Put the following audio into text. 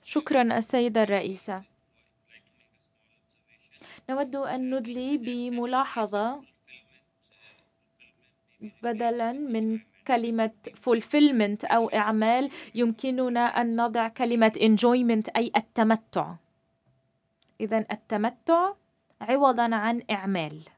شكرا السيدة الرئيسة. نود أن ندلي بملاحظة، بدلا من كلمة fulfillment أو إعمال يمكننا أن نضع كلمة enjoyment أي التمتع. إذن التمتع عوضا عن إعمال.